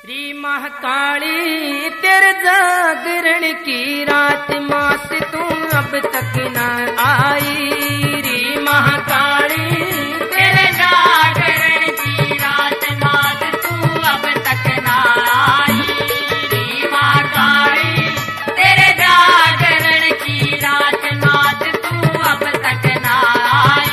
श्री महाकाली तेरे जागरण की रात मात तू अब तक न आई। री महाकाली तेरे जागरण की रात मात तू अब तक न आई। री महाकाली तेरे जागरण की रात मात तू अब तक न आई।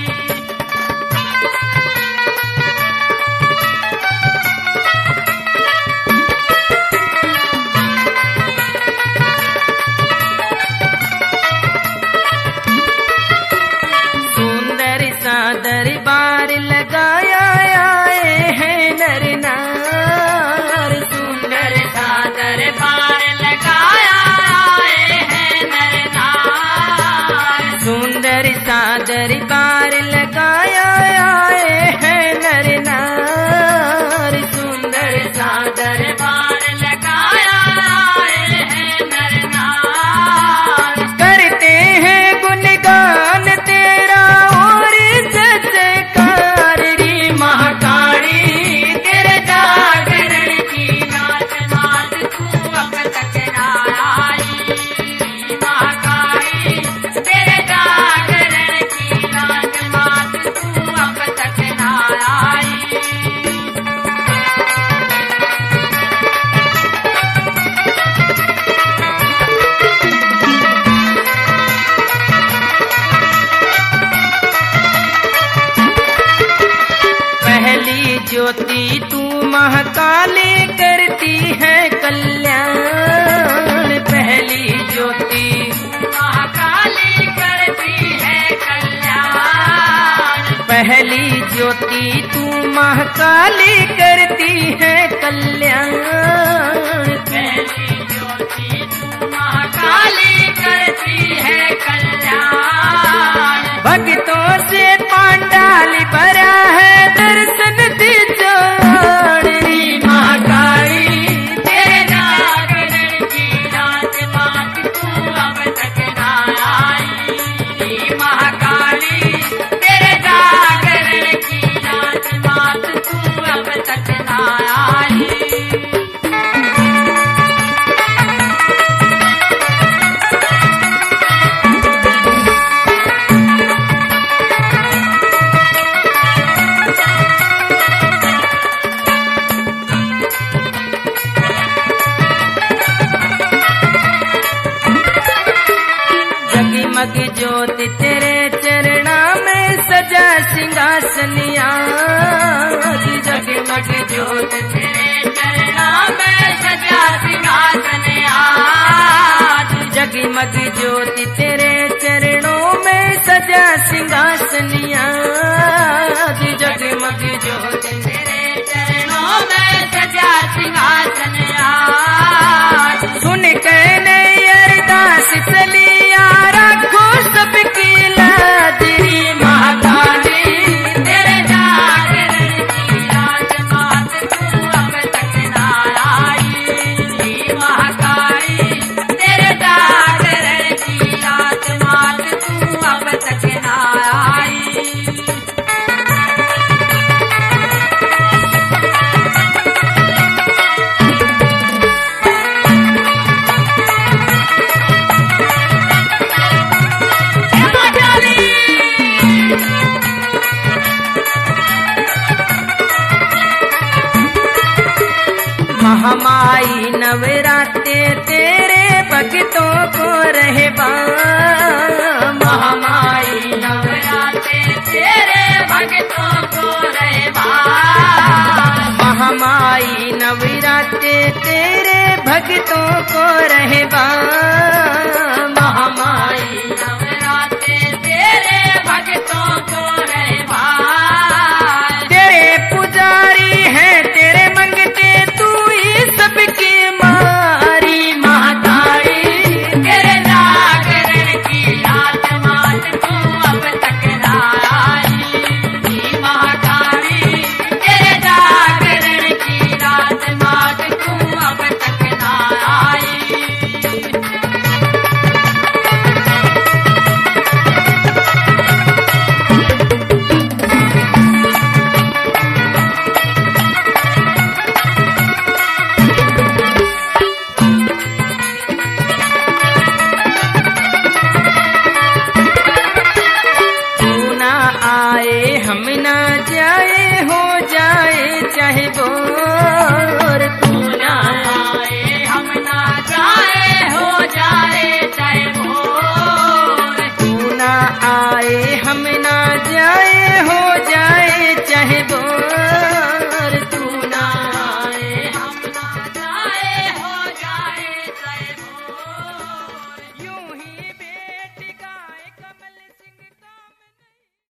दरबार लगाया आए हैं नर नार। सुंदर सा दरबार लगाया आए हैं नर नार। सुंदर सा दरबार लगाया आए हैं नर नार। सुंदर सा दरबार लगाया आए हैं नर नार। करते हैं गुणगान तेरा और जयकार। री महाकाली तेरे जागरण की रात मात तू अब तक न आई। महाकाली तेरे जागरण की रात मात तू अब तक न आई। पहली ज्योति तू महाकाली करती है कल्याण। पहली ज्योति महाकाली करती है कल्याण। पहली ज्योति तू महाकाली करती है कल्याण। पहली ज्योति तू महाकाली करती है कल्याण। भक्तों से पांडाल भरा है दर्शन दी जान। री महाकाली तेरे जागरण की रात मात तू अब तक न आई। री महाकाली तेरे जागरण की रात मात तू अब तक न आई। जगमग ज्योति तेरे चरणा में सजा सिंहासनिया। जगमग ज्योत तेरे चरणा में सजा सिंहासन आज। जगमग ज्योति तेरे चरणों में सजा सिंहासनिया। जगमग ज्योत तेरे चरणों में सजा सिंहासन आज। सुन कहने अरदास चली आ रखो सबकी लाज। री महाकाली तेरे जागरण की रात मात तू अब तक न आई। री महाकाली तेरे जागरण की रात मात तू अब तक न आई। महामाई नवराते तेरे भक्तों को रहबा। महामाई नवराते तेरे भक्तों को रहबा। महामाई नवराते तेरे भक्तों को रहबा। महामाई नवराते तेरे भक्तों को रहबा। तेरे पुजारी है तेरे मंगते तू ही सबकी मारी। महाकाली तेरे जागरण की रात मात तू अब तक न आई। री महाकाली तेरे जागरण की रात मात तू अब तक न आई। जाए